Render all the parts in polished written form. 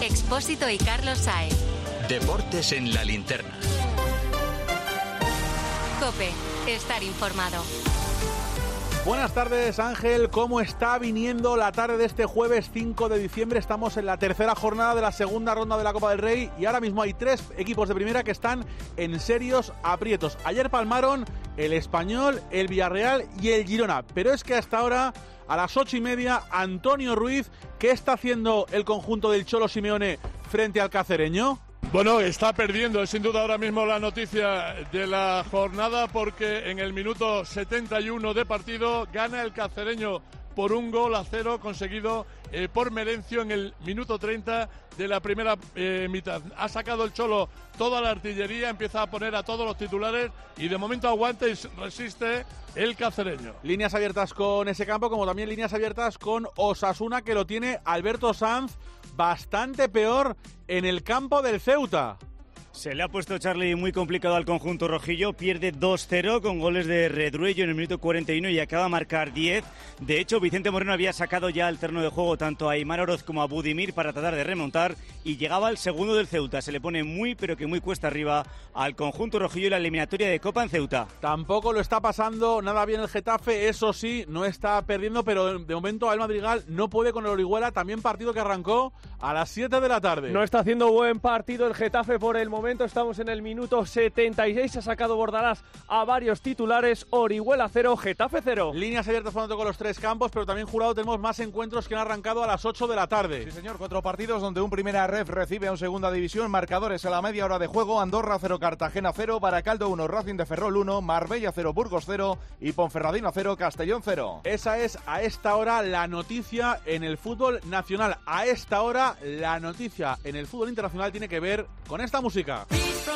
Expósito y Carlos Sáez. Deportes en la linterna. COPE. Estar informado. Buenas tardes, Ángel. ¿Cómo está viniendo la tarde de este jueves 5 de diciembre? Estamos en la tercera jornada de la segunda ronda de la Copa del Rey y ahora mismo hay 3 equipos de primera que están en serios aprietos. Ayer palmaron el Español, el Villarreal y el Girona, pero es que hasta ahora, a las 8:30, Antonio Ruiz, ¿qué está haciendo el conjunto del Cholo Simeone frente al cacereño? Bueno, está perdiendo, es sin duda ahora mismo la noticia de la jornada, porque en el minuto 71 de partido gana el cacereño por 1-0 conseguido por Merencio en el minuto 30 de la primera mitad. Ha sacado el Cholo toda la artillería, empieza a poner a todos los titulares y de momento aguanta y resiste el cacereño. Líneas abiertas con ese campo, como también líneas abiertas con Osasuna, que lo tiene Alberto Sanz bastante peor en el campo del Ceuta. Se le ha puesto, Charlie, muy complicado al conjunto rojillo. Pierde 2-0 con goles de Redruello en el minuto 41 y acaba de marcar 10. De hecho, Vicente Moreno había sacado ya al terreno de juego tanto a Aimar Oroz como a Budimir para tratar de remontar y llegaba el segundo del Ceuta. Se le pone muy, pero que muy cuesta arriba al conjunto rojillo en la eliminatoria de Copa en Ceuta. Tampoco lo está pasando nada bien el Getafe, eso sí, no está perdiendo, pero de momento el Madrigal no puede con el Orihuela, también partido que arrancó a las 7 de la tarde. No está haciendo buen partido el Getafe por el momento. Estamos en el minuto 76. Ha sacado Bordalás a varios titulares. Orihuela 0, Getafe 0. Líneas abiertas cuando con los 3 campos, pero también, Jurado, tenemos más encuentros que han arrancado a las 8 de la tarde. Sí, señor, 4 partidos donde un primera ref recibe a un segunda división. Marcadores a la media hora de juego: Andorra 0, Cartagena 0, Baracaldo 1, Racing de Ferrol 1, Marbella 0, Burgos 0 y Ponferradina 0, Castellón 0. Esa es a esta hora la noticia en el fútbol nacional. A esta hora la noticia en el fútbol internacional tiene que ver con esta música.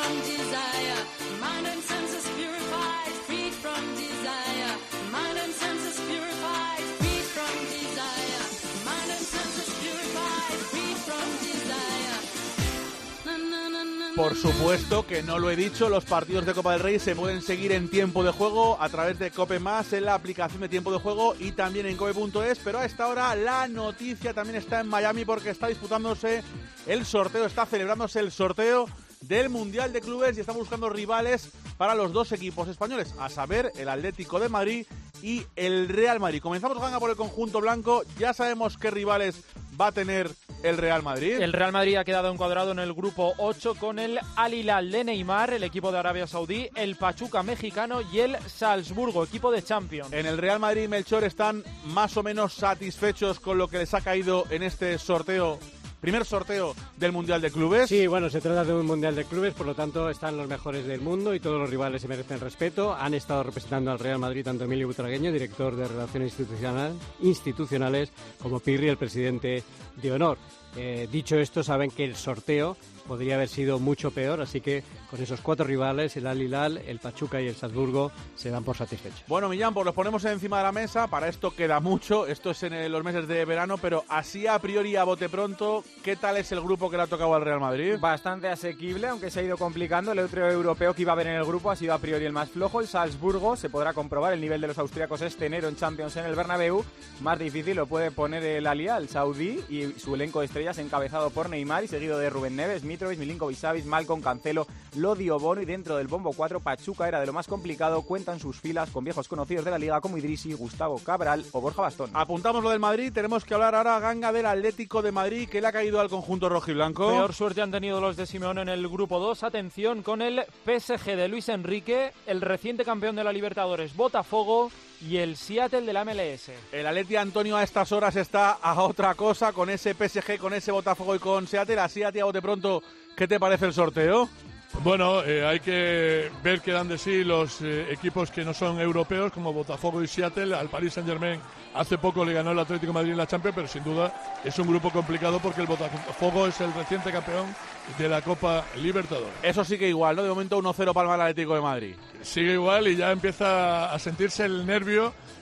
Por supuesto que no lo he dicho, los partidos de Copa del Rey se pueden seguir en tiempo de juego a través de Cope Más, en la aplicación de tiempo de juego y también en cope.es, pero a esta hora la noticia también está en Miami porque está disputándose el sorteo, está celebrándose el sorteo del Mundial de Clubes y están buscando rivales para los 2 equipos españoles, a saber, el Atlético de Madrid y el Real Madrid. Comenzamos, Ganga, por el conjunto blanco. Ya sabemos qué rivales va a tener el Real Madrid. El Real Madrid ha quedado encuadrado en el grupo 8 con el Al Hilal de Neymar, el equipo de Arabia Saudí, el Pachuca mexicano y el Salzburgo, equipo de Champions. En el Real Madrid, Melchor, están más o menos satisfechos con lo que les ha caído en este sorteo. Primer sorteo del Mundial de Clubes. Sí, bueno, se trata de un Mundial de Clubes, por lo tanto están los mejores del mundo y todos los rivales se merecen respeto. Han estado representando al Real Madrid tanto Emilio Butragueño, director de Relaciones Institucionales, como Pirri, el presidente de honor. Dicho esto, saben que el sorteo podría haber sido mucho peor, así que con esos 4 rivales, el Al Hilal, el Pachuca y el Salzburgo, se dan por satisfechos. Bueno, Millán, pues los ponemos encima de la mesa. Para esto queda mucho, esto es en los meses de verano, pero así a priori, a bote pronto, ¿qué tal es el grupo que le ha tocado al Real Madrid? Bastante asequible, aunque se ha ido complicando. El otro europeo que iba a haber en el grupo ha sido a priori el más flojo, el Salzburgo. Se podrá comprobar el nivel de los austríacos este enero en Champions en el Bernabéu. Más difícil lo puede poner el Al Hilal, el saudí, y su elenco de estrellas encabezado por Neymar y seguido de Rubén Neves, Mitrovic, Milinkovic-Savic, Malcom, Cancelo, Lodio, Bono, y dentro del bombo 4 Pachuca era de lo más complicado. Cuentan sus filas con viejos conocidos de la liga como Idrissi, Gustavo Cabral o Borja Bastón. Apuntamos lo del Madrid, tenemos que hablar ahora, Ganga, del Atlético de Madrid, que le ha caído al conjunto rojiblanco. Peor suerte han tenido los de Simeone en el grupo 2. Atención con el PSG de Luis Enrique, el reciente campeón de la Libertadores Botafogo y el Seattle de la MLS. El Atleti, Antonio, a estas horas está a otra cosa con ese PSG, con ese Botafogo y con Seattle. Así a ti, a bote pronto, ¿qué te parece el sorteo? Bueno, hay que ver qué dan de sí los equipos que no son europeos, como Botafogo y Seattle. Al Paris Saint-Germain hace poco le ganó el Atlético de Madrid en la Champions, pero sin duda es un grupo complicado porque el Botafogo es el reciente campeón de la Copa Libertadores. Eso sigue igual, ¿no? De momento 1-0 palma el Atlético de Madrid. Sigue igual y ya empieza a sentirse el nervio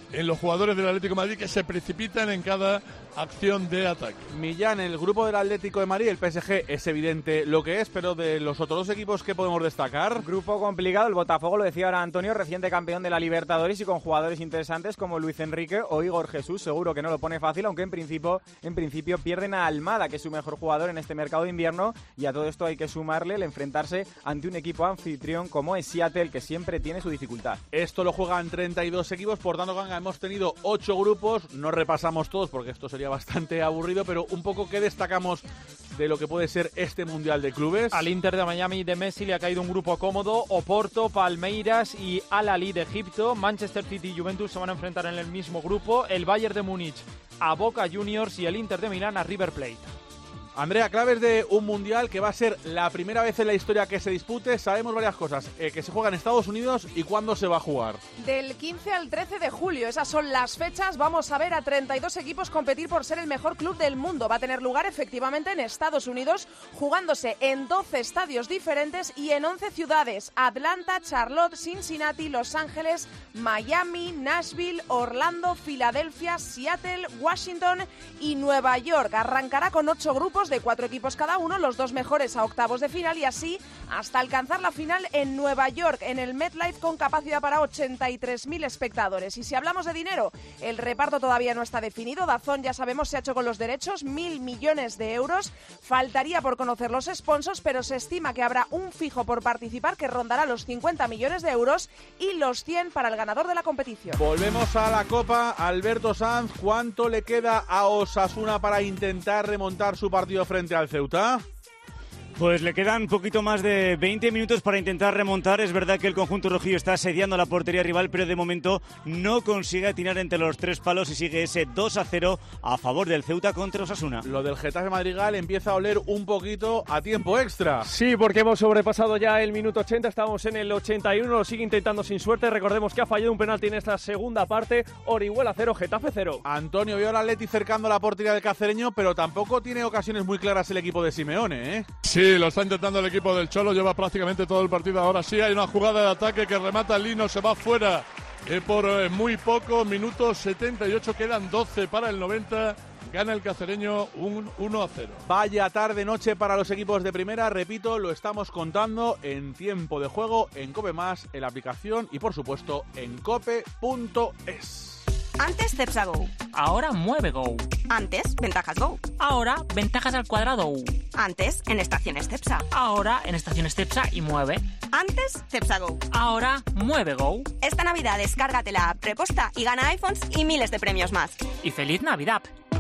en los jugadores del Atlético de Madrid, que se precipitan en cada acción de ataque. Millán, el grupo del Atlético de Madrid, el PSG, es evidente lo que es, pero de los otros dos equipos, ¿qué podemos destacar? Grupo complicado, el Botafogo, lo decía ahora Antonio, reciente campeón de la Libertadores y con jugadores interesantes como Luis Enrique o Igor Jesús. Seguro que no lo pone fácil, aunque en principio pierden a Almada, que es su mejor jugador en este mercado de invierno, y a todo esto hay que sumarle el enfrentarse ante un equipo anfitrión como es Seattle, que siempre tiene su dificultad. Esto lo juegan 32 equipos, por tanto, Ganga, hemos tenido 8 grupos, no repasamos todos porque esto sería bastante aburrido, pero un poco, ¿qué destacamos de lo que puede ser este Mundial de Clubes? Al Inter de Miami de Messi le ha caído un grupo cómodo. Oporto, Palmeiras y Al-Ahly de Egipto. Manchester City y Juventus se van a enfrentar en el mismo grupo. El Bayern de Múnich a Boca Juniors y el Inter de Milán a River Plate. Andrea, claves de un Mundial que va a ser la primera vez en la historia que se dispute. Sabemos varias cosas, que se juega en Estados Unidos y cuándo se va a jugar. Del 15 al 13 de julio, esas son las fechas. Vamos a ver a 32 equipos competir por ser el mejor club del mundo. Va a tener lugar efectivamente en Estados Unidos, jugándose en 12 estadios diferentes y en 11 ciudades: Atlanta, Charlotte, Cincinnati, Los Ángeles, Miami, Nashville, Orlando, Filadelfia, Seattle, Washington y Nueva York. Arrancará con 8 grupos de 4 equipos cada uno, los 2 mejores a octavos de final y así hasta alcanzar la final en Nueva York, en el MetLife, con capacidad para 83.000 espectadores. Y si hablamos de dinero, el reparto todavía no está definido. DAZN, ya sabemos, se ha hecho con los derechos, 1.000 millones de euros. Faltaría por conocer los sponsors, pero se estima que habrá un fijo por participar que rondará los 50 millones de euros y los 100 para el ganador de la competición. Volvemos a la Copa. Alberto Sanz, ¿cuánto le queda a Osasuna para intentar remontar su partido frente al Ceuta? Pues le quedan un poquito más de 20 minutos para intentar remontar. Es verdad que el conjunto rojillo está asediando la portería rival, pero de momento no consigue atinar entre los 3 palos y sigue ese 2-0 a favor del Ceuta contra Osasuna. Lo del Getafe Madrigal empieza a oler un poquito a tiempo extra. Sí, porque hemos sobrepasado ya el minuto 80, estamos en el 81, lo sigue intentando sin suerte. Recordemos que ha fallado un penalti en esta segunda parte. Orihuela 0, Getafe 0. Antonio, veo al Atleti cercando la portería del cacereño, pero tampoco tiene ocasiones muy claras el equipo de Simeone, ¿eh? Sí, lo está intentando el equipo del Cholo, lleva prácticamente todo el partido. Ahora sí, hay una jugada de ataque que remata Lino, se va fuera por muy poco, minuto 78, quedan 12 para el 90. Gana el cacereño un 1-0. Vaya tarde-noche para los equipos de primera. Repito, lo estamos contando en tiempo de juego, en Cope+, en la aplicación y, por supuesto, en cope.es. Antes Cepsa Go. Ahora Mueve Go. Antes Ventajas Go. Ahora Ventajas al cuadrado. Antes en Estaciones Cepsa. Ahora en Estaciones Cepsa y Mueve. Antes Cepsa Go. Ahora Mueve Go. Esta Navidad descárgate la app Preposta y gana iPhones y miles de premios más. Y ¡Feliz Navidad!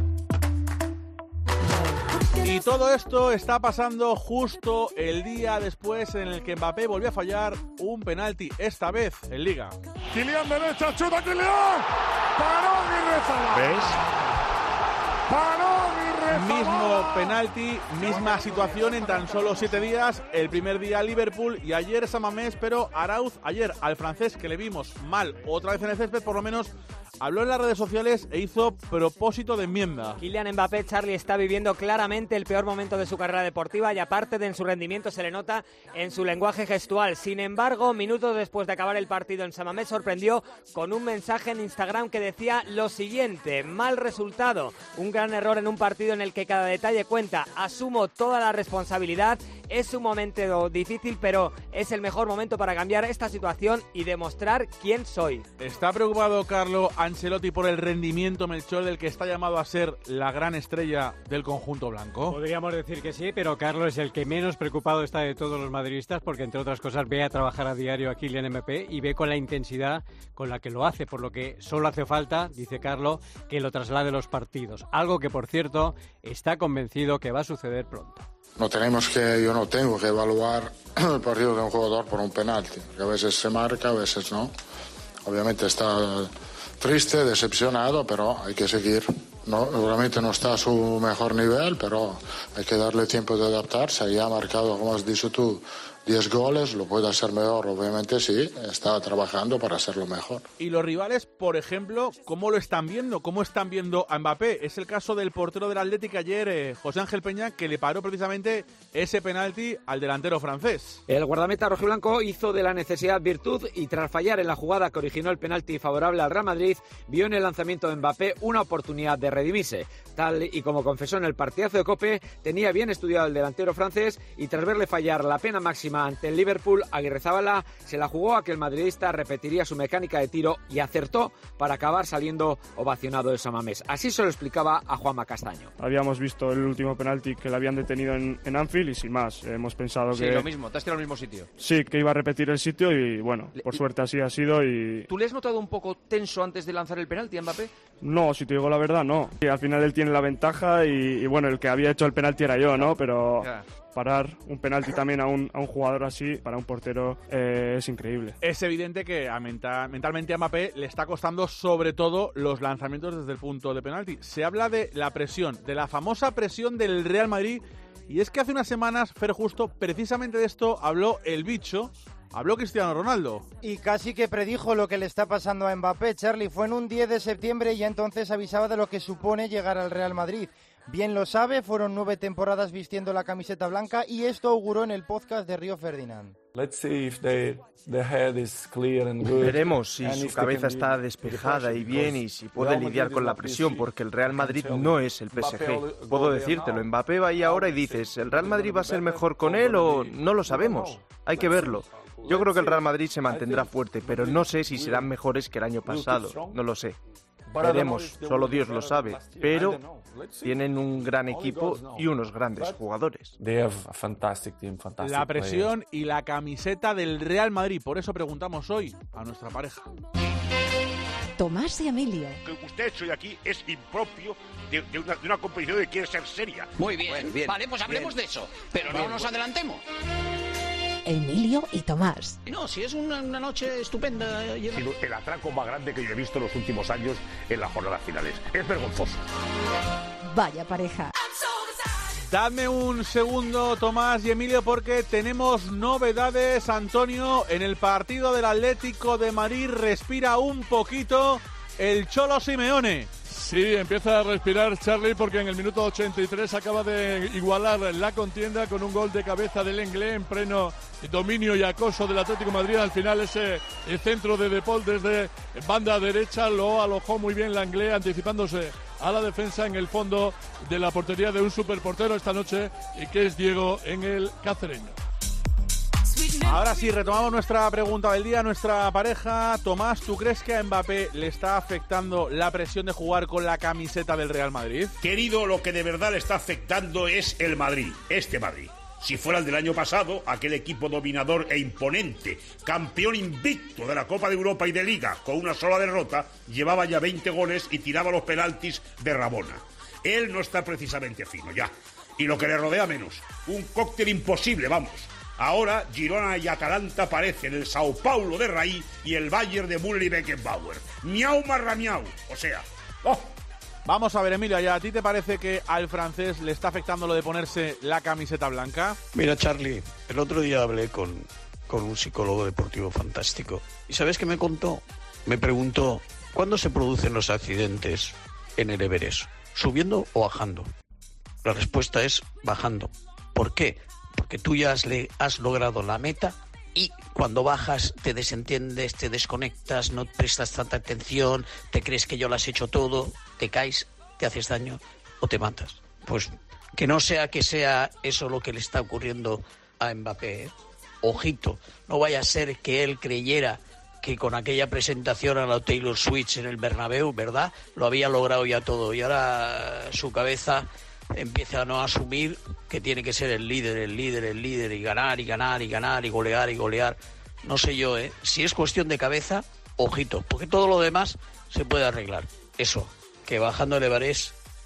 Y todo esto está pasando justo el día después en el que Mbappé volvió a fallar un penalti, esta vez en Liga. Kylian derecha, chuta Kylian. Paró y rezaba. ¿Ves? Paró y rezaba. Mismo penalti, misma situación en tan solo 7 días. El primer día Liverpool y ayer San Mamés, pero Arauz, ayer al francés que le vimos mal otra vez en el césped, por lo menos habló en las redes sociales e hizo propósito de enmienda. Kylian Mbappé, Charlie, está viviendo claramente el peor momento de su carrera deportiva y aparte de en su rendimiento se le nota en su lenguaje gestual. Sin embargo, minutos después de acabar el partido en San Mamés sorprendió con un mensaje en Instagram que decía lo siguiente: mal resultado, un gran error en un partido en el que cada detalle cuenta, asumo toda la responsabilidad, es un momento difícil pero es el mejor momento para cambiar esta situación y demostrar quién soy. ¿Está preocupado Carlo Ancelotti por el rendimiento, Melchor, del que está llamado a ser la gran estrella del conjunto blanco? Podríamos decir que sí, pero Carlo es el que menos preocupado está de todos los madridistas porque, entre otras cosas, ve a trabajar a diario a Kylian Mbappé y ve con la intensidad con la que lo hace, por lo que solo hace falta, dice Carlo, que lo traslade los partidos. Algo que, por cierto, está convencido que va a suceder pronto. Yo no tengo que evaluar el partido de un jugador por un penalti, que a veces se marca, a veces no. Obviamente está triste, decepcionado, pero hay que seguir. No, seguramente no está a su mejor nivel, pero hay que darle tiempo de adaptarse. Ya ha marcado, como has dicho tú, 10 goles, lo puede hacer mejor, obviamente sí, está trabajando para hacerlo mejor. Y los rivales, por ejemplo, ¿cómo lo están viendo? ¿Cómo están viendo a Mbappé? Es el caso del portero del Atlético ayer, José Ángel Peña, que le paró precisamente ese penalti al delantero francés. El guardameta rojiblanco hizo de la necesidad virtud y tras fallar en la jugada que originó el penalti favorable al Real Madrid, vio en el lanzamiento de Mbappé una oportunidad de redimirse. Tal y como confesó en el partidazo de COPE, tenía bien estudiado el delantero francés y tras verle fallar la pena máxima ante el Liverpool, Aguirrezabala se la jugó a que el madridista repetiría su mecánica de tiro y acertó para acabar saliendo ovacionado de San Mamés. Así se lo explicaba a Juanma Castaño. Habíamos visto el último penalti que le habían detenido en Anfield y sin más. Hemos pensado que... Sí, lo mismo, te has tirado al mismo sitio. Sí, que iba a repetir el sitio y bueno, por suerte así ha sido y... ¿Tú le has notado un poco tenso antes de lanzar el penalti a Mbappé? No, si te digo la verdad, no. Y al final él tiene la ventaja y bueno, el que había hecho el penalti era yo, ¿no? Pero parar un penalti también a un jugador así, para un portero, es increíble. Es evidente que mentalmente a Mbappé le está costando sobre todo los lanzamientos desde el punto de penalti. Se habla de la presión, de la famosa presión del Real Madrid, y es que hace unas semanas, Fer Justo, precisamente de esto habló el bicho. Habló Cristiano Ronaldo. Y casi que predijo lo que le está pasando a Mbappé, Charlie. Fue en un 10 de septiembre y ya entonces avisaba de lo que supone llegar al Real Madrid. Bien lo sabe, fueron 9 temporadas vistiendo la camiseta blanca y esto auguró en el podcast de Río Ferdinand. Veremos si su cabeza está despejada y bien y si puede lidiar con la presión, porque el Real Madrid no es el PSG. Puedo decírtelo, Mbappé va ahí ahora y dices, ¿el Real Madrid va a ser mejor con él o no lo sabemos? Hay que verlo. Yo creo que el Real Madrid se mantendrá fuerte, pero no sé si serán mejores que el año pasado, no lo sé. Veremos, solo Dios lo sabe, pero tienen un gran equipo y unos grandes jugadores. La presión y la camiseta del Real Madrid, por eso preguntamos hoy a nuestra pareja. Tomás y Emilio. Que usted hoy aquí es impropio de una competición que quiere ser seria. Muy bien, vale, pues hablemos de eso, pero no nos adelantemos. Emilio y Tomás. No, si es una noche estupenda. El atraco más grande que yo he visto en los últimos años en las jornadas finales. Es vergonzoso. Vaya pareja. Dadme un segundo, Tomás y Emilio, porque tenemos novedades. Antonio, en el partido del Atlético de Madrid respira un poquito el Cholo Simeone. Sí, empieza a respirar Charlie porque en el minuto 83 acaba de igualar la contienda con un gol de cabeza del Lenglet en pleno dominio y acoso del Atlético de Madrid. Al final ese centro de De Paul desde banda derecha lo alojó muy bien Lenglet, anticipándose a la defensa en el fondo de la portería de un superportero esta noche, y que es Diego en el cacereño. Ahora sí, retomamos nuestra pregunta del día, nuestra pareja. Tomás, ¿tú crees que a Mbappé le está afectando la presión de jugar con la camiseta del Real Madrid? Querido, lo que de verdad le está afectando es el Madrid, este Madrid. Si fuera el del año pasado, aquel equipo dominador e imponente, campeón invicto de la Copa de Europa y de Liga, con una sola derrota, llevaba ya 20 goles y tiraba los penaltis de Rabona. Él no está precisamente fino, ya. Y lo que le rodea menos. Un cóctel imposible, vamos. Ahora Girona y Atalanta parecen el Sao Paulo de Raí y el Bayern de Müller y Beckenbauer. Miau marra miau. O sea... ¡oh! Vamos a ver, Emilio, ¿a ti te parece que al francés le está afectando lo de ponerse la camiseta blanca? Mira, Charlie, el otro día hablé con un psicólogo deportivo fantástico. ¿Y sabes qué me contó? Me preguntó, ¿cuándo se producen los accidentes en el Everest? ¿Subiendo o bajando? La respuesta es bajando. ¿Por qué? Porque tú ya has logrado la meta y cuando bajas te desentiendes, te desconectas, no prestas tanta atención, te crees que ya lo has hecho todo, te caes, te haces daño o te matas. Pues que no sea eso lo que le está ocurriendo a Mbappé, ¿eh? Ojito, no vaya a ser que él creyera que con aquella presentación a la Taylor Swift en el Bernabéu, ¿verdad?, lo había logrado ya todo y ahora su cabeza empieza a no asumir que tiene que ser el líder y ganar y golear. No sé yo, si es cuestión de cabeza, ojito, porque todo lo demás se puede arreglar. Eso, que bajando el Everest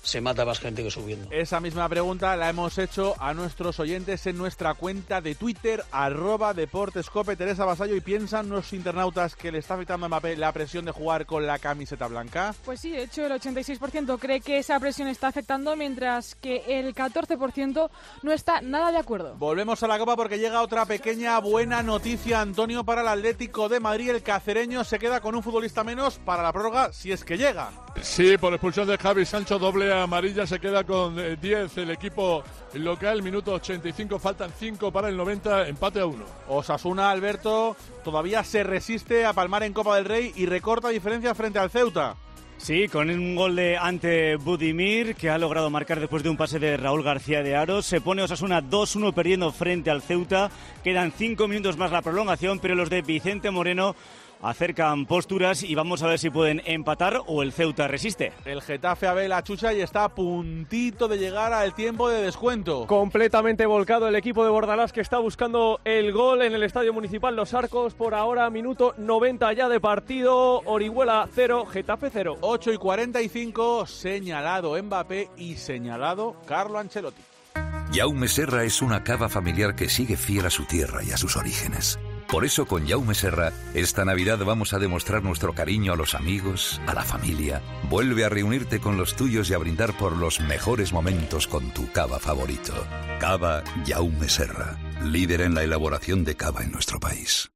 se mata más gente que subiendo. Esa misma pregunta la hemos hecho a nuestros oyentes en nuestra cuenta de Twitter, @deportescope. Teresa Vasallo, ¿y piensan los internautas que le está afectando a Mbappé la presión de jugar con la camiseta blanca? Pues sí, de hecho el 86% cree que esa presión está afectando, mientras que el 14% no está nada de acuerdo. Volvemos a la Copa porque llega otra pequeña buena noticia, Antonio, para el Atlético de Madrid. El cacereño se queda con un futbolista menos para la prórroga, si es que llega. Sí, por expulsión de Javi Sancho, doble amarilla, se queda con 10 el equipo local, minuto 85, faltan 5 para el 90, empate a 1. Osasuna, Alberto, todavía se resiste a palmar en Copa del Rey y recorta diferencias frente al Ceuta. Sí, con un gol de ante Budimir, que ha logrado marcar después de un pase de Raúl García de Aro. Se pone Osasuna 2-1 perdiendo frente al Ceuta. Quedan 5 minutos más la prolongación, pero los de Vicente Moreno acercan posturas y vamos a ver si pueden empatar o el Ceuta resiste. El Getafe a la chucha y está a puntito de llegar al tiempo de descuento. Completamente volcado el equipo de Bordalás, que está buscando el gol en el Estadio Municipal Los Arcos. Por ahora, minuto 90 ya de partido. Orihuela 0, Getafe 0. 8:45, señalado Mbappé y señalado Carlo Ancelotti. Jaume Serra es una cava familiar que sigue fiel a su tierra y a sus orígenes. Por eso con Jaume Serra, esta Navidad vamos a demostrar nuestro cariño a los amigos, a la familia. Vuelve a reunirte con los tuyos y a brindar por los mejores momentos con tu cava favorito. Cava Jaume Serra, líder en la elaboración de cava en nuestro país.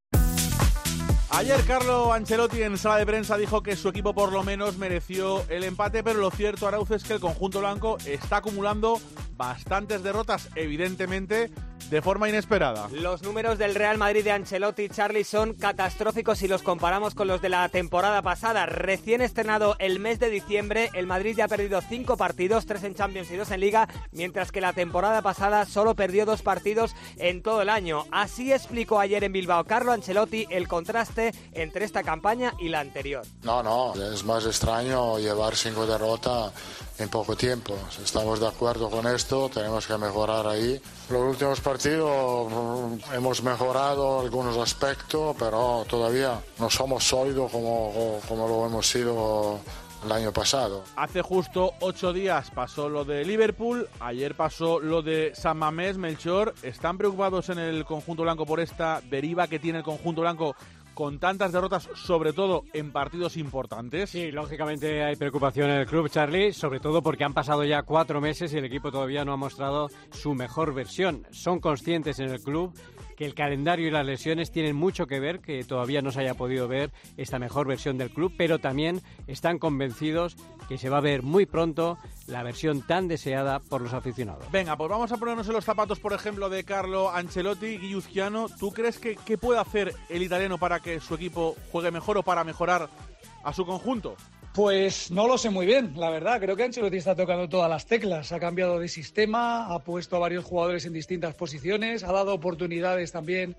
Ayer Carlo Ancelotti en sala de prensa dijo que su equipo por lo menos mereció el empate, pero lo cierto, Arauz, es que el conjunto blanco está acumulando bastantes derrotas, evidentemente de forma inesperada. Los números del Real Madrid de Ancelotti, Charlie, son catastróficos si los comparamos con los de la temporada pasada. Recién estrenado el mes de diciembre, el Madrid ya ha perdido 5 partidos, 3 en Champions y 2 en Liga, mientras que la temporada pasada solo perdió 2 partidos en todo el año. Así explicó ayer en Bilbao Carlo Ancelotti el contraste entre esta campaña y la anterior. No, es más extraño llevar 5 derrotas en poco tiempo. Si estamos de acuerdo con esto, tenemos que mejorar ahí. Los últimos partidos hemos mejorado algunos aspectos, pero todavía no somos sólidos como lo hemos sido el año pasado. Hace justo 8 días pasó lo de Liverpool, ayer pasó lo de San Mamés. Melchor, ¿están preocupados en el conjunto blanco por esta deriva que tiene el conjunto blanco con tantas derrotas, sobre todo en partidos importantes? Sí, lógicamente hay preocupación en el club, Charlie, sobre todo porque han pasado ya 4 meses y el equipo todavía no ha mostrado su mejor versión. Son conscientes en el club que el calendario y las lesiones tienen mucho que ver, que todavía no se haya podido ver esta mejor versión del club, pero también están convencidos que se va a ver muy pronto la versión tan deseada por los aficionados. Venga, pues vamos a ponernos en los zapatos, por ejemplo, de Carlo Ancelotti. Guilluzquiano, ¿tú crees que puede hacer el italiano para que su equipo juegue mejor o para mejorar a su conjunto? Pues no lo sé muy bien, la verdad. Creo que Ancelotti está tocando todas las teclas. Ha cambiado de sistema, ha puesto a varios jugadores en distintas posiciones, ha dado oportunidades también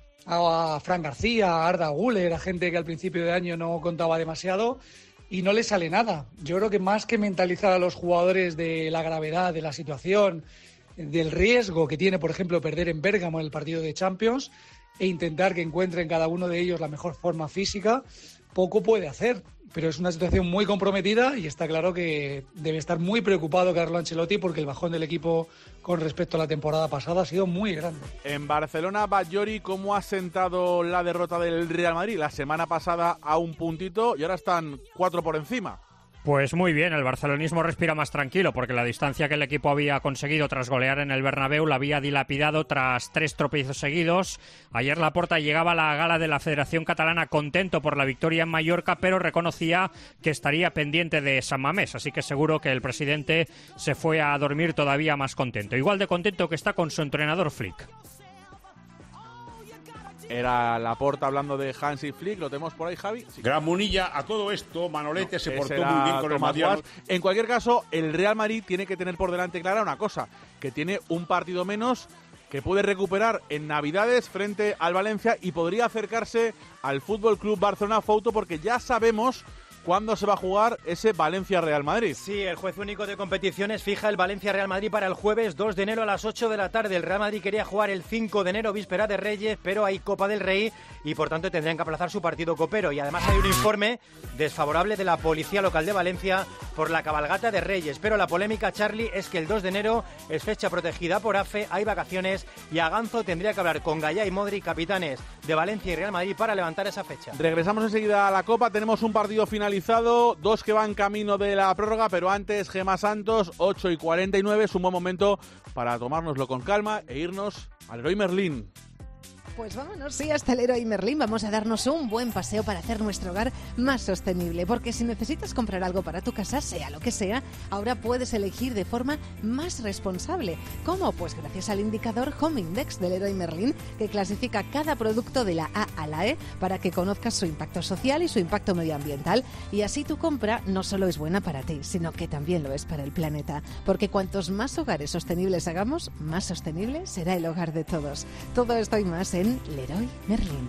a Fran García, a Arda Güler, a gente que al principio de año no contaba demasiado y no le sale nada. Yo creo que más que mentalizar a los jugadores de la gravedad de la situación, del riesgo que tiene, por ejemplo, perder en Bérgamo en el partido de Champions e intentar que encuentren cada uno de ellos la mejor forma física, poco puede hacer. Pero es una situación muy comprometida y está claro que debe estar muy preocupado Carlo Ancelotti porque el bajón del equipo con respecto a la temporada pasada ha sido muy grande. En Barcelona, Batllori, ¿cómo ha sentado la derrota del Real Madrid? La semana pasada a un puntito y ahora están 4 por encima. Pues muy bien, el barcelonismo respira más tranquilo porque la distancia que el equipo había conseguido tras golear en el Bernabéu la había dilapidado tras 3 tropiezos seguidos. Ayer Laporta llegaba a la gala de la Federación Catalana contento por la victoria en Mallorca, pero reconocía que estaría pendiente de San Mamés, así que seguro que el presidente se fue a dormir todavía más contento. Igual de contento que está con su entrenador Flick. Era Laporta hablando de Hansi Flick, lo tenemos por ahí, Javi. Sí. Gran Munilla, a todo esto, Manolete se portó muy bien con el Madrid. En cualquier caso, el Real Madrid tiene que tener por delante clara una cosa, que tiene un partido menos que puede recuperar en Navidades frente al Valencia y podría acercarse al Fútbol Club Barcelona, Fouto, porque ya sabemos cuándo se va a jugar ese Valencia-Real Madrid. Sí, el juez único de competiciones fija el Valencia-Real Madrid para el jueves 2 de enero a las 8 de la tarde. El Real Madrid quería jugar el 5 de enero, víspera de Reyes, pero hay Copa del Rey y por tanto tendrían que aplazar su partido copero. Y además hay un informe desfavorable de la Policía Local de Valencia por la cabalgata de Reyes. Pero la polémica, Charlie, es que el 2 de enero es fecha protegida por AFE, hay vacaciones y Aganzo tendría que hablar con Gallá y Modri, capitanes de Valencia y Real Madrid, para levantar esa fecha. Regresamos enseguida a la Copa, tenemos un partido finalizado, 2 que van camino de la prórroga, pero antes Gemma Santos, 8:49, es un buen momento para tomárnoslo con calma e irnos al Leroy Merlin. Pues vámonos, sí, hasta el Leroy Merlin. Vamos a darnos un buen paseo para hacer nuestro hogar más sostenible. Porque si necesitas comprar algo para tu casa, sea lo que sea, ahora puedes elegir de forma más responsable. ¿Cómo? Pues gracias al indicador Home Index del Leroy Merlin, que clasifica cada producto de la A a la E para que conozcas su impacto social y su impacto medioambiental. Y así tu compra no solo es buena para ti, sino que también lo es para el planeta. Porque cuantos más hogares sostenibles hagamos, más sostenible será el hogar de todos. Todo esto y más en Leroy Merlin.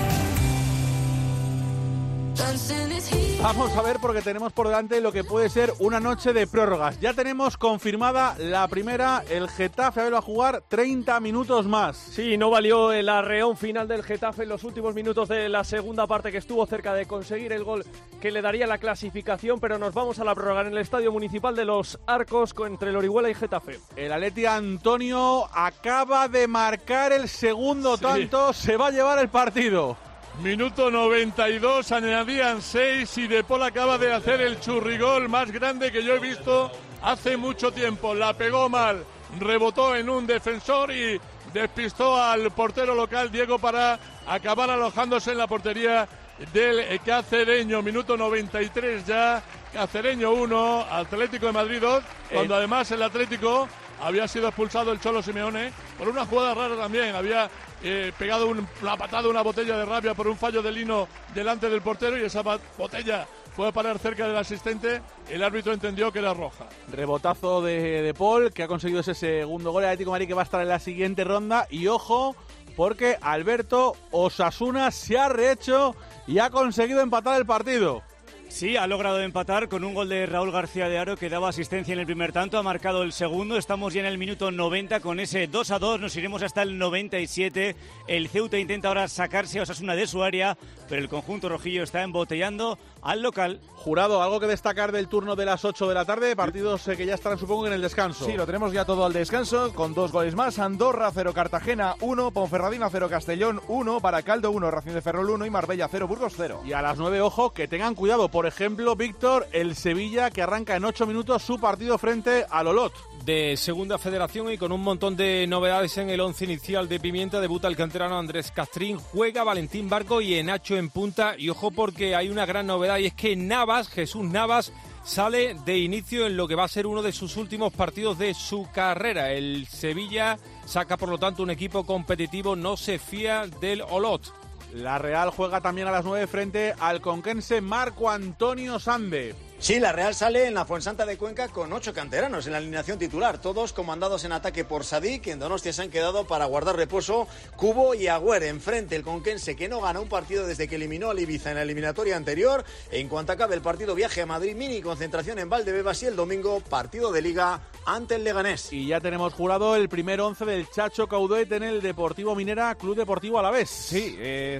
Vamos a ver, porque tenemos por delante lo que puede ser una noche de prórrogas. Ya tenemos confirmada la primera, el Getafe va a jugar 30 minutos más. Sí, no valió el arreón final del Getafe en los últimos minutos de la segunda parte, que estuvo cerca de conseguir el gol que le daría la clasificación, pero nos vamos a la prórroga en el Estadio Municipal de Los Arcos entre el Orihuela y Getafe. El Atleti Antonio acaba de marcar el segundo tanto, se va a llevar el partido. Minuto 92, añadían 6 y De Paul acaba de hacer el churrigol más grande que yo he visto hace mucho tiempo. La pegó mal, rebotó en un defensor y despistó al portero local Diego para acabar alojándose en la portería del cacereño. Minuto 93 ya, Cacereño 1, Atlético de Madrid 2, cuando además el Atlético había sido expulsado el Cholo Simeone por una jugada rara también. Había pegado una patada, una botella de rabia por un fallo de Lino delante del portero y esa botella fue a parar cerca del asistente. El árbitro entendió que era roja. Rebotazo de Paul, que ha conseguido ese segundo gol. El Atlético de Madrid, que va a estar en la siguiente ronda. Y ojo, porque Alberto Osasuna se ha rehecho y ha conseguido empatar el partido. Sí, ha logrado empatar con un gol de Raúl García de Haro, que daba asistencia en el primer tanto, ha marcado el segundo. Estamos ya en el minuto 90 con ese 2-2, nos iremos hasta el 97. El Ceuta intenta ahora sacarse a Osasuna de su área, pero el conjunto rojillo está embotellando al local. Jurado, ¿algo que destacar del turno de las 8 de la tarde? Partidos que ya estarán, supongo, en el descanso. Sí, lo tenemos ya todo al descanso, con 2 goles más. Andorra 0, Cartagena 1, Ponferradina 0, Castellón 1, Baracaldo 1, Racing de Ferrol 1 y Marbella 0, Burgos 0. Y a las 9, ojo, que tengan cuidado. Por ejemplo, Víctor, el Sevilla, que arranca en 8 minutos su partido frente al Olot. De Segunda Federación y con un montón de novedades en el once inicial de Pimienta. Debuta el canterano Andrés Castrín, juega Valentín Barco y Enacho en punta. Y ojo, porque hay una gran novedad, y es que Jesús Navas sale de inicio en lo que va a ser uno de sus últimos partidos de su carrera. El Sevilla saca, por lo tanto, un equipo competitivo, no se fía del Olot. La Real juega también a las 9 frente al conquense Marco Antonio Sande. Sí, la Real sale en la Fuensanta de Cuenca con 8 canteranos en la alineación titular, todos comandados en ataque por Sadik. En Donostia se han quedado para guardar reposo Cubo y Agüer. Enfrente el conquense, que no gana un partido desde que eliminó al Ibiza en la eliminatoria anterior. En cuanto acabe el partido, viaje a Madrid, mini concentración en Valdebebas y el domingo partido de Liga ante el Leganés. Y ya tenemos jurado el primer 11 del Chacho Caudet en el Deportivo Minera, Club Deportivo Alavés. Sí,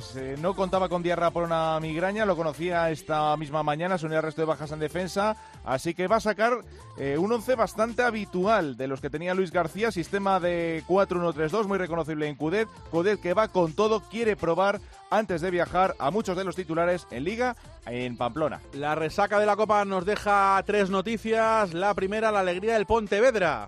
no contaba con Diarra por una migraña, lo conocía esta misma mañana, se unió al resto de bajas en defensa, así que va a sacar un 11 bastante habitual de los que tenía Luis García, sistema de 4-1-3-2, muy reconocible en Coudet. Coudet, que va con todo, quiere probar antes de viajar a muchos de los titulares en Liga en Pamplona. La resaca de la Copa nos deja 3 noticias. La primera, la alegría del Pontevedra.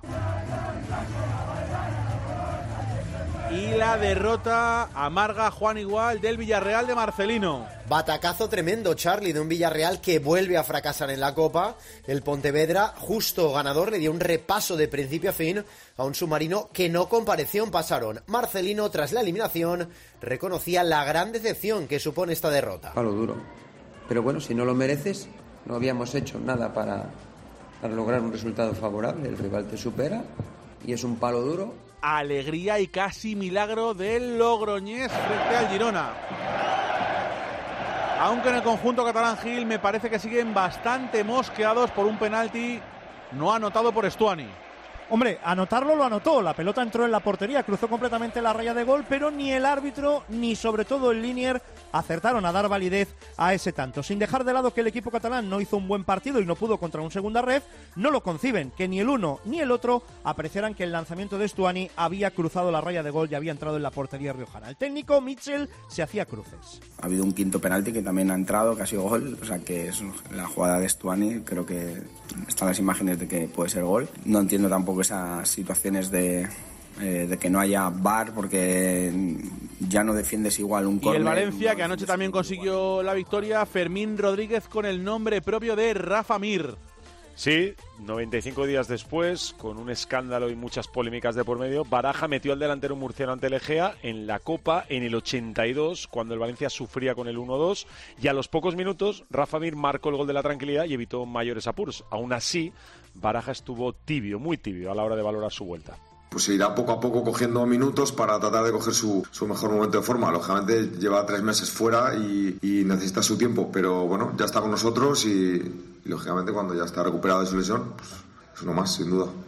Y la derrota amarga, Juan, igual, del Villarreal de Marcelino. Batacazo tremendo, Charlie, de un Villarreal que vuelve a fracasar en la Copa. El Pontevedra, justo ganador, le dio un repaso de principio a fin a un submarino que no compareció en Pasarón. Marcelino, tras la eliminación, reconocía la gran decepción que supone esta derrota. Palo duro. Pero bueno, si no lo mereces, no habíamos hecho nada para lograr un resultado favorable. El rival te supera y es un palo duro. Alegría y casi milagro del Logroñés frente al Girona. Aunque en el conjunto catalán, Gil, me parece que siguen bastante mosqueados por un penalti no anotado por Stuani. Hombre, anotarlo lo anotó, la pelota entró en la portería, cruzó completamente la raya de gol, pero ni el árbitro ni sobre todo el linier acertaron a dar validez a ese tanto. Sin dejar de lado que el equipo catalán no hizo un buen partido y no pudo contra un segunda ref, no lo conciben, que ni el uno ni el otro apreciaran que el lanzamiento de Stuani había cruzado la raya de gol y había entrado en la portería riojana. El técnico Mitchell se hacía cruces. Ha habido un quinto penalti que también ha entrado, que ha sido gol, o sea que es la jugada de Stuani, creo que están las imágenes de que puede ser gol. No entiendo tampoco esas situaciones de que no haya VAR, porque ya no defiendes igual un córner. Y el Valencia, que anoche también consiguió la victoria, Fermín Rodríguez con el nombre propio de Rafa Mir. Sí, 95 días después, con un escándalo y muchas polémicas de por medio, Baraja metió al delantero murciano ante el Egea en la Copa en el 82, cuando el Valencia sufría con el 1-2, y a los pocos minutos Rafa Mir marcó el gol de la tranquilidad y evitó mayores apuros. Aún así, Baraja estuvo tibio, muy tibio a la hora de valorar su vuelta. Pues se irá poco a poco cogiendo minutos para tratar de coger su mejor momento de forma. Lógicamente lleva 3 meses fuera y necesita su tiempo, pero bueno, ya está con nosotros y lógicamente cuando ya está recuperado de su lesión, pues es uno más, sin duda.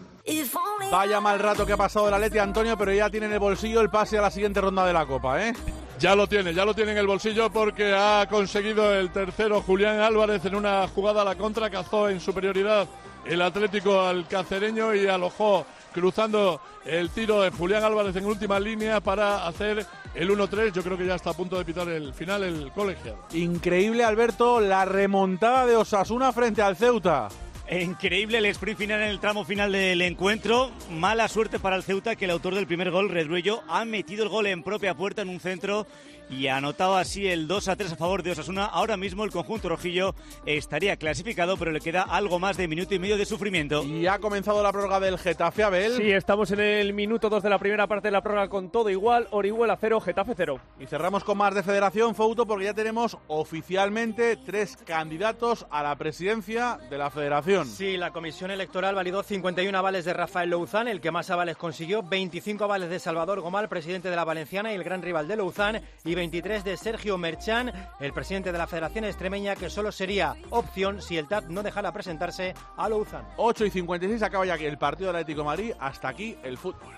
Vaya mal rato que ha pasado el Atleti, Antonio, pero ya tiene en el bolsillo el pase a la siguiente ronda de la Copa, ¿eh? Ya lo tiene en el bolsillo porque ha conseguido el tercero Julián Álvarez en una jugada a la contra, cazó en superioridad el Atlético al cacereño y alojó cruzando el tiro de Julián Álvarez en última línea para hacer el 1-3. Yo creo que ya está a punto de pitar el final el colegiado. Increíble, Alberto, la remontada de Osasuna frente al Ceuta. Increíble el sprint final en el tramo final del encuentro. Mala suerte para el Ceuta, que el autor del primer gol, Redruello, ha metido el gol en propia puerta en un centro y ha anotado así el 2-3 a favor de Osasuna. Ahora mismo el conjunto rojillo estaría clasificado, pero le queda algo más de minuto y medio de sufrimiento. Y ha comenzado la prórroga del Getafe, Abel. Sí, estamos en el minuto 2 de la primera parte de la prórroga con todo igual. Orihuela 0, Getafe 0. Y cerramos con más de Federación, Fouto, porque ya tenemos oficialmente 3 candidatos a la presidencia de la Federación. Sí, la Comisión Electoral validó 51 avales de Rafael Louzán, el que más avales consiguió, 25 avales de Salvador Gomal, presidente de la Valenciana y el gran rival de Louzán, y 23 de Sergio Merchán, el presidente de la Federación Extremeña, que solo sería opción si el TAP no dejara presentarse a Louzán. 8:56, acaba ya aquí el partido del Atlético de Madrid. Hasta aquí el fútbol.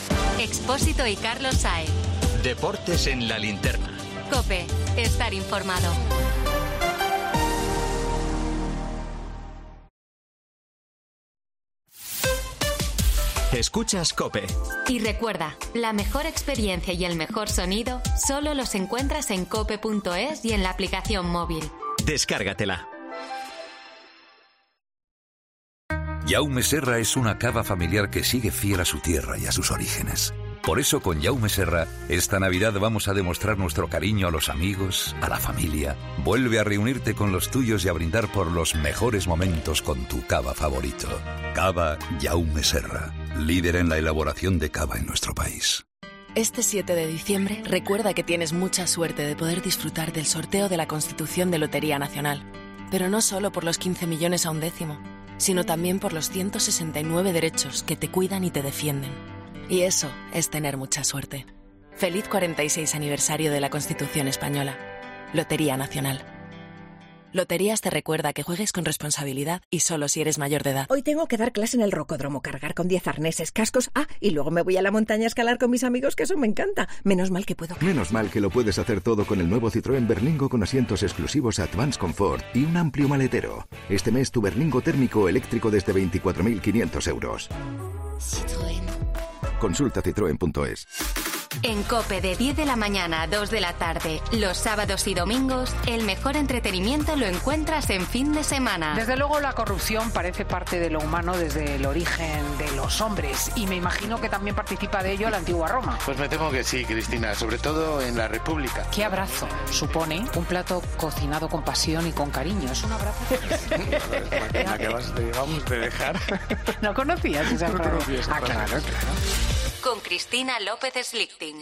Expósito y Carlos Saez. Deportes en la linterna. COPE, estar informado. Escuchas COPE. Y recuerda, la mejor experiencia y el mejor sonido solo los encuentras en cope.es y en la aplicación móvil. Descárgatela. Jaume Serra es una cava familiar que sigue fiel a su tierra y a sus orígenes. Por eso con Jaume Serra, esta Navidad vamos a demostrar nuestro cariño a los amigos, a la familia. Vuelve a reunirte con los tuyos y a brindar por los mejores momentos con tu cava favorito. Cava Jaume Serra, líder en la elaboración de cava en nuestro país. Este 7 de diciembre recuerda que tienes mucha suerte de poder disfrutar del sorteo de la Constitución de Lotería Nacional. Pero no solo por los 15 millones a un décimo, sino también por los 169 derechos que te cuidan y te defienden. Y eso es tener mucha suerte. Feliz 46 aniversario de la Constitución Española. Lotería Nacional. Loterías te recuerda que juegues con responsabilidad y solo si eres mayor de edad. Hoy tengo que dar clase en el rocódromo, cargar con 10 arneses, cascos. Y luego me voy a la montaña a escalar con mis amigos, que eso me encanta. Menos mal que puedo. Menos mal que lo puedes hacer todo con el nuevo Citroën Berlingo con asientos exclusivos Advance Comfort y un amplio maletero. Este mes tu Berlingo térmico eléctrico desde 24.500 euros. Citroën. Consulta citroen.es. En COPE de 10 de la mañana a 2 de la tarde, los sábados y domingos, el mejor entretenimiento lo encuentras en fin de semana. Desde luego la corrupción parece parte de lo humano desde el origen de los hombres y me imagino que también participa de ello la antigua Roma. Pues me temo que sí, Cristina, sobre todo en la República. ¿Qué abrazo supone un plato cocinado con pasión y con cariño? Es un abrazo. La que vamos de dejar. ¿No conocías esa frase? Claro. Con Cristina López Slichting.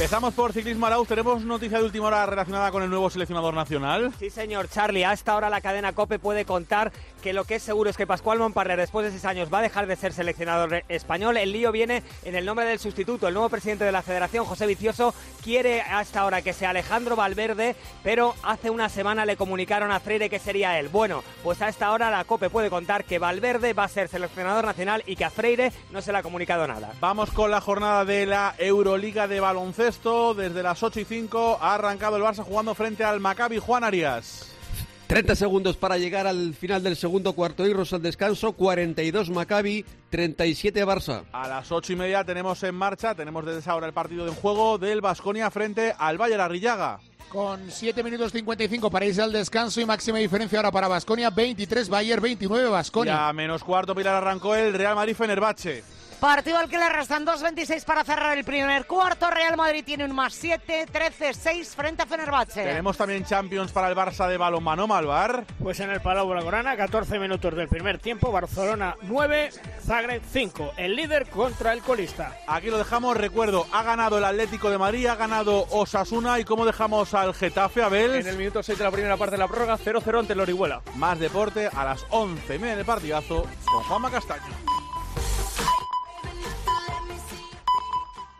Empezamos por ciclismo, Arauz. ¿Tenemos noticia de última hora relacionada con el nuevo seleccionador nacional? Sí, señor, Charlie. A esta hora la cadena COPE puede contar que lo que es seguro es que Pascual Montparler, después de 6 años, va a dejar de ser seleccionador español. El lío viene en el nombre del sustituto. El nuevo presidente de la Federación, José Vicioso, quiere a esta hora que sea Alejandro Valverde, pero hace una semana le comunicaron a Freire que sería él. Bueno, pues a esta hora la COPE puede contar que Valverde va a ser seleccionador nacional y que a Freire no se le ha comunicado nada. Vamos con la jornada de la Euroliga de baloncesto. Desde las 8:05 ha arrancado el Barça jugando frente al Maccabi. Juan Arias. 30 segundos para llegar al final del segundo cuarto, irnos al descanso. 42 Maccabi, 37 Barça. A las 8:30 tenemos en marcha, tenemos desde esa hora el partido en juego del Baskonia frente al Bayer Arrillaga. Con 7 minutos 55 para irse al descanso y máxima diferencia ahora para Baskonia, 23 Bayer, 29 Baskonia. Y a menos cuarto, Pilar, arrancó el Real Madrid-Fenerbahce. Partido al que le restan 2.26 para cerrar el primer cuarto. Real Madrid tiene un +7, 13-6 frente a Fenerbahce. Tenemos también Champions para el Barça de balonmano, Malvar. Pues en el Palau Blaugrana, 14 minutos del primer tiempo, Barcelona 9, Zagreb 5, el líder contra el colista. Aquí lo dejamos, recuerdo, ha ganado el Atlético de Madrid, ha ganado Osasuna. ¿Y cómo dejamos al Getafe, Abel? En el minuto 6 de la primera parte de la prórroga, 0-0 ante el Orihuela. Más deporte a las 11:30 del partidazo con Juanma Castaño.